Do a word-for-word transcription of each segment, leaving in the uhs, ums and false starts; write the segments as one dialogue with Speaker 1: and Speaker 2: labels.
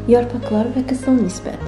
Speaker 1: Yarpaqlar və qızıl nisbət.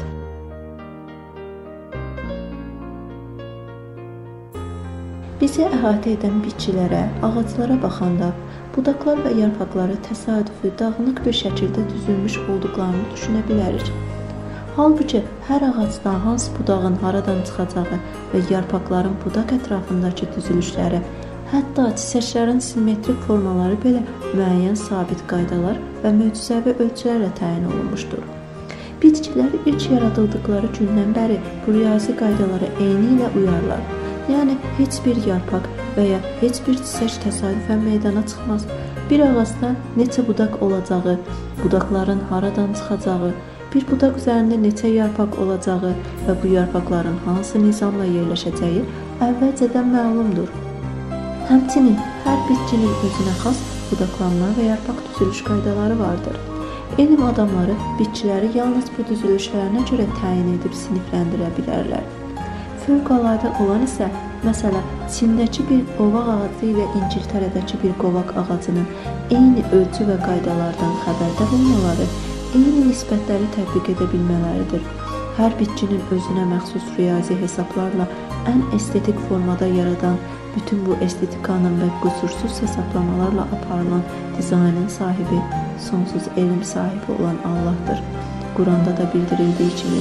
Speaker 1: Bizi əhatə edən bitkilərə, ağaclara baxanda budaqlar və yarpaqları təsadüfi, dağınıq bir şəkildə düzülmüş olduqlarını düşünə bilərik. Halbuki hər ağacdan hansı budağın haradan çıxacağı və yarpaqların budaq ətrafındakı düzülüşləri, hətta çiçəklərin simmetrik formaları belə müəyyən sabit qaydalar və möcüzəvi ölçülərlə təyin olunmuşdur. Bitkilər ilk yaradıldıqları gündən bəri bu riyazi qaydalara eyni ilə uyarlar. Yəni, heç bir yarpaq və ya heç bir çiçək təsadüfən meydana çıxmaz. Bir ağacdan neçə budaq olacağı, budaqların haradan çıxacağı, bir budaq üzərində neçə yarpaq olacağı və bu yarpaqların hansı nizamla yerləşəcəyi əvvəlcədən məlumdur. Həmçinin hər bitkinin özünə xas budaqlanma və yarpaq düzülüş qaydaları vardır. Elm adamları bitkiləri yalnız bu düzülüşlərinə görə təyin edib sinifləndirə bilərlər. Fövqəladə olan isə, məsələn, Çindəki bir qovaq ağacı ilə İngiltərədəki bir qovaq ağacının eyni ölçü və qaydalardan xəbərdar olmaları, eyni nisbətləri tətbiq edə bilmələridir. Hər bitkinin özünə məxsus riyazi hesablarla ən estetik formada yaradan, bütün bu estetikanın və qüsursuz hesablamalarla aparılan dizaynın sahibi, sonsuz elm sahibi olan Allahdır. Quranda da bildirildiyi kimi,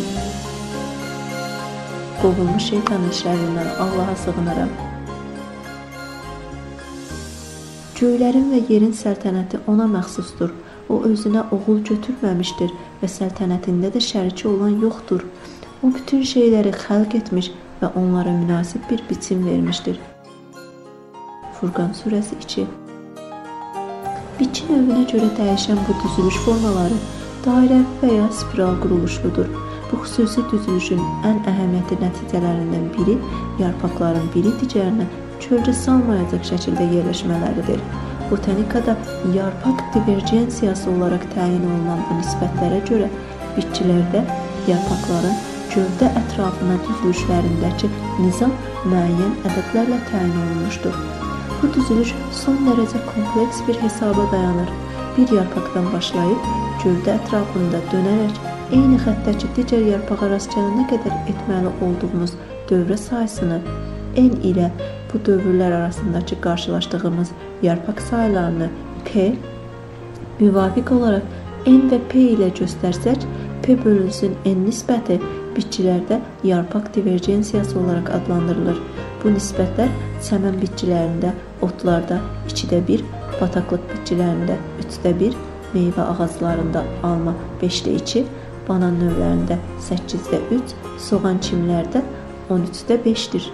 Speaker 1: qovulmuş şeytanın şərrindən Allaha sığınıram. Göylərin və yerin səltənəti ona məxsusdur. O özünə oğul götürməmişdir və səltənətində də şəriki olan yoxdur. O bütün şeyləri xəlq etmiş və onlara münasib bir biçim vermişdir. Furqan surəsi iki. Bitki növünə görə dəyişən bu düzülüş formaları dairəvi və ya spiral quruluşludur. Bu xüsusi düzülüşün ən əhəmiyyətli nəticələrindən biri yarpaqların biri digərinə kölgə salmayacaq şəkildə yerləşmələridir. Botanikada yarpaq divergensiyası olaraq təyin olunan bu nisbətlərə görə bitkilərdə yarpaqların gövdə ətrafına düzülüşlərindəki nizam müəyyən ədədlərlə təyin olunmuşdur. Bu düzülüş son dərəcə kompleks bir hesaba dayanır. Bir yarpaqdan başlayıb gövdə ətrafında dönərək eyni xəttəki digər yarpağa rast gələnə qədər etməli olduğumuz dövrə sayısını n ilə bu dövrlər arasındakı qarşılaşdığımız yarpaq sayılarını p müvafiq olaraq n və p ilə göstərsək, p bölünsün n nisbəti bitkilərdə yarpaq divergensiyası olaraq adlandırılır. Bu nisbətlər çəmən bitkilərində, otlarda ikidə bir, bataqlıq bitkilərində üçdə bir, meyvə ağaclarında alma beşdə iki, banan növlərində səkkizdə üç, soğan kimlərdə on üçdə beşdir.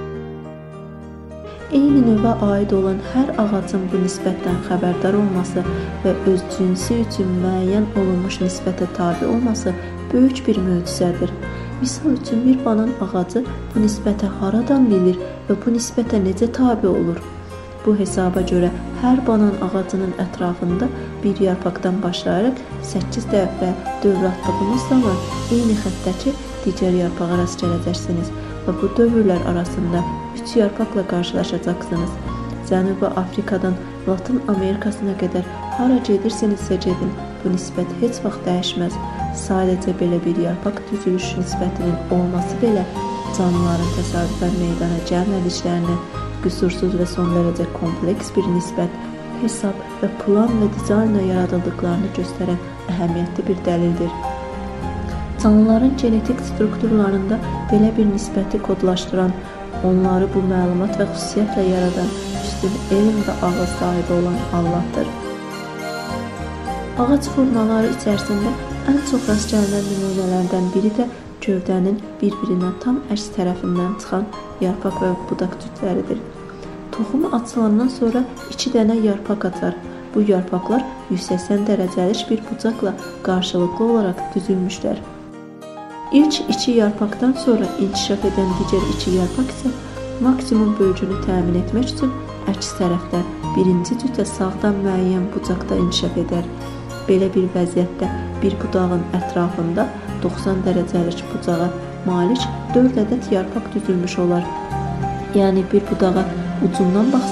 Speaker 1: Eyni növə aid olan hər ağacın bu nisbətdən xəbərdar olması və öz cinsi üçün müəyyən olunmuş nisbətə tabi olması böyük bir möcüzədir. Misal üçün bir banan ağacı bu nisbətə haradan bilir və bu nisbətə necə tabi olur? Bu hesaba görə hər banan ağacının ətrafında bir yarpaqdan başlayaraq səkkiz dəfə dövr atdığımız zaman eyni xəttəki digər yarpağa rast gələcəksiniz və bu dövrlər arasında üç yarpaqla qarşılaşacaqsınız. Cənubi Afrikadan Latın Amerikasına qədər hara gedirsinizsə gedin, bu nisbət heç vaxt dəyişməz. Sadəcə belə bir yarpaq düzülüş nisbətinin olması belə canlıların təsadüfən meydana gəlmədiklərini, qüsursuz və son dərəcə kompleks bir nisbət, hesab və plan və dizaynla yaradıldıqlarını göstərən əhəmiyyətli bir dəlildir. Canlıların genetik strukturlarında belə bir nisbəti kodlaşdıran, onları bu məlumat və xüsusiyyətlə yaradan üstün elm və ağıl sahibi olan Allahdır. Ağac formaları içərisində ən çox rast gələn nümunələrdən biri də gövdənin bir-birinə tam əks tərəfindən çıxan yarpaq və budaq cütləridir. Toxum açılandan sonra iki dənə yarpaq açar. Bu yarpaqlar yüz səksən dərəcəlik bir bucaqla qarşılıqlı olaraq düzülmüşlər. İlk iki yarpaqdan sonra inkişaf edən digər iki yarpaq isə maksimum bölgünü təmin etmək üçün əks tərəfdə birinci cütə sağdan müəyyən bucaqda inkişaf edər. Belə bir vəziyyətdə bir budağın ətrafında doxsan dərəcəlik bucağa malik dörd ədəd yarpaq düzülmüş olar. Yəni bir budağa ucundan baxsa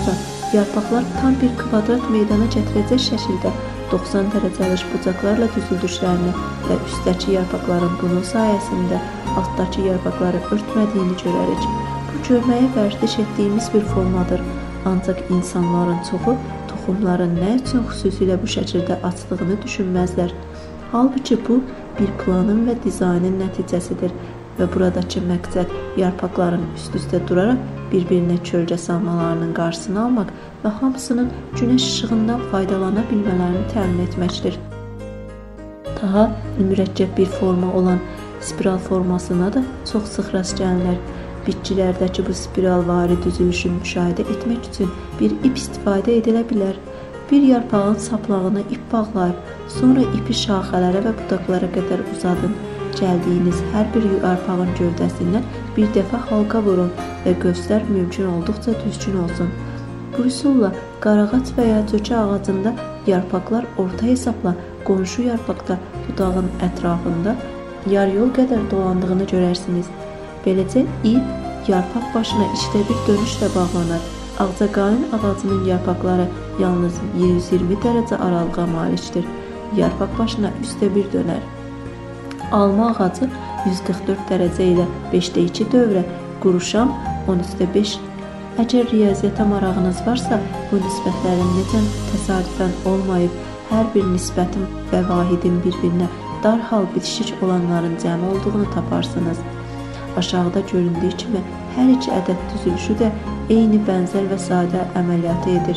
Speaker 1: Yarpaqlar tam bir kvadrat meydana gətirəcək şəkildə doxsan dərəcəlik bucaqlarla düzüldüklərini və üstdəki yarpaqların bunun sayəsində altdakı yarpaqları örtmədiyini görərik. Bu, görməyə vərdiş etdiyimiz bir formadır. Ancaq insanların çoxu toxumların nə üçün xüsusilə bu şəkildə açdığını düşünməzlər. Halbuki bu, bir planın və dizaynın nəticəsidir və buradakı məqsəd yarpaqların üst-üstə duraraq bir-birinə kölgə salmalarının qarşısını almaq və hamısının günəş işığından faydalana bilmələrini təmin etməkdir. Daha mürəkkəb bir forma olan spiral formasına da çox sıx rast gəlinir. Bitkilərdəki bu spiralvari düzülüşü müşahidə etmək üçün bir ip istifadə edilə bilər. Bir yarpağın saplağına ip bağlayıb, sonra ipi şaxələrə və budaqlara qədər uzadın. Gəldiyiniz hər bir yarpağın gövdəsindən bir dəfə halqa vurun və göstər mümkün olduqca düzgün olsun. Bu üsulla qarağac və ya cökə ağacında yarpaqlar orta hesabla qonşu yarpaqda budağın ətrafında yarıyol qədər dolandığını görərsiniz. Beləcə ip yarpaq başına içdə bir dönüşlə bağlanır. Ağcaqayın ağacının yarpaqları yalnız yüz iyirmi dərəcə aralığa malikdir. Yarpaq başına üstə bir dönər. Alma ağacı yüz qırx dörd dərəcə ilə beşdə iki dövrə, quruşam on üçdə beş. Əgər riyaziyyata marağınız varsa, bu nisbətlərin necə təsadüfən olmayıb, hər bir nisbətin və vahidin bir-birinə darhal bitişik olanların cəmi olduğunu taparsınız. Aşağıda göründüyü kimi hər iki ədəd düzülüşü də eyni bənzər və sadə əməliyyatı edir.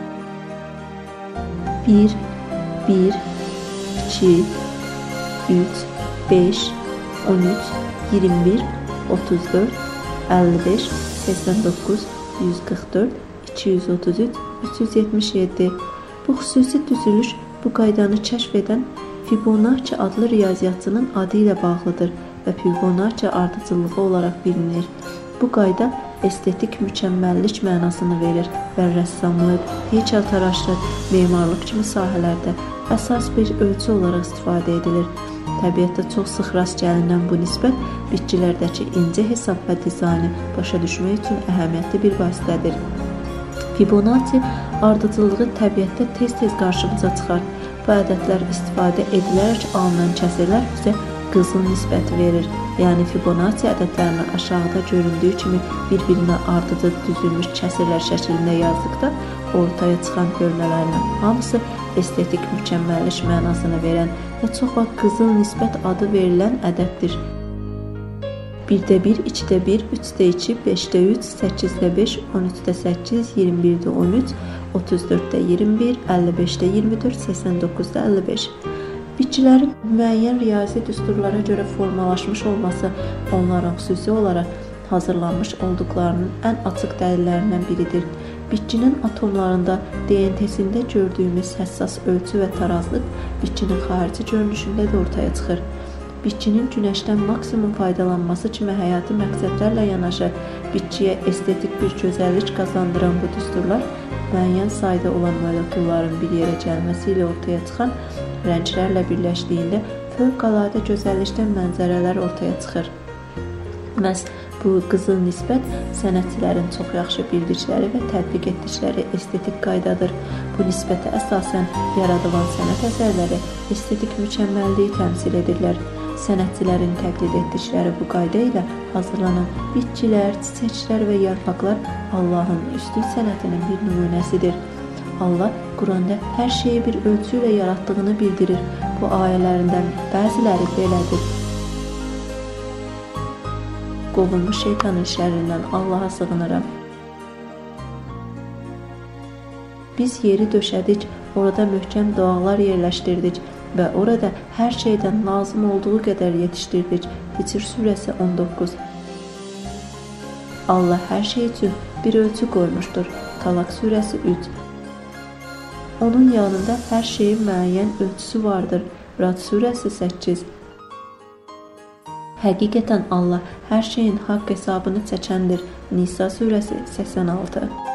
Speaker 1: bir, bir, iki, üç, beş, on üç, iyirmi bir, otuz dörd, əlli beş, səksən doqquz, yüz qırx dörd, iki yüz otuz üç, üç yüz yetmiş yeddi. Bu xüsusi düzülüş bu qaydanı kəşf edən Fibonacci adlı riyaziyyatçının adı ilə bağlıdır və Fibonacci ardıcıllığı olaraq bilinir. Bu qayda estetik mükəmməllik mənasını verir və rəssamlıq, heykəltaraşlıq, memarlıq kimi sahələrdə əsas bir ölçü olaraq istifadə edilir. Təbiətdə çox sıx rast gəlinən bu nisbət bitkilərdəki incə hesab və dizaynı başa düşmək üçün əhəmiyyətli bir vasitədir. Fibonacci ardıcıllığı təbiətdə tez-tez qarşımıza çıxar. Bu ədədlər istifadə edilərək alınan kəsirlər bizə qızıl nisbəti verir. Yəni Fibonacci ədədlərini aşağıda göründüyü kimi bir-birinə ardıcıl düzülmüş kəsirlər şəklində yazdıqda ortaya çıxan bölmələrin hamısı estetik mükəmməllik mənasını verən və çox vaxt qızıl nisbət adı verilən ədəddir. birdə bir, ikidə bir, üçdə iki, beşdə üç, səkkizdə beş, on üçdə səkkiz, iyirmi birdə on üç, otuz dörddə iyirmi bir, əlli beşdə iyirmi dörd, səksən doqquzda əlli beş. Bitkilərin müəyyən riyazi düsturlara görə formalaşmış olması onların xüsusi olaraq hazırlanmış olduqlarının ən açıq dəlillərindən biridir. Bitkinin atomlarında D N T-sində gördüyümüz həssas ölçü və tarazlıq bitkinin xarici görünüşündə də ortaya çıxır. Bitkinin günəşdən maksimum faydalanması kimi həyati məqsədlərlə yanaşı bitkiyə estetik bir gözəllik qazandıran bu düsturlar müəyyən sayda olan molekulların bir yerə gəlməsi ilə ortaya çıxan rənglərlə birləşdiyində fövqəladə gözəllikdən mənzərələr ortaya çıxır. Məhz bu qızıl nisbət sənətçilərin çox yaxşı bildikləri və tətbiq etdikləri estetik qaydadır. Bu nisbətə əsasən yaradılan sənət əsərləri estetik mükəmməlliyi təmsil edirlər. Sənətçilərin təqlid etdikləri bu qayda ilə hazırlanan bitkilər, çiçəklər və yarpaqlar Allahın üstün sənətinin bir nümunəsidir. Allah Quranda hər şeyi bir ölçü ilə yaratdığını bildirir. Bu ayələrindən bəziləri belədir. Qovulmuş şeytanın şərrindən Allaha sığınıram. Biz yeri döşədik, orada möhkəm doğalar yerləşdirdik və orada hər şeydən lazım olduğu qədər yetişdirdik. Hicr surəsi on doqquz. Allah hər şey üçün bir ölçü qoymuşdur. Talaq surəsi üç. Onun yanında hər şeyin müəyyən ölçüsü vardır. Rad surəsi səkkiz. Həqiqətən Allah hər şeyin haqq hesabını çəkəndir. Nisa surəsi səksən altı.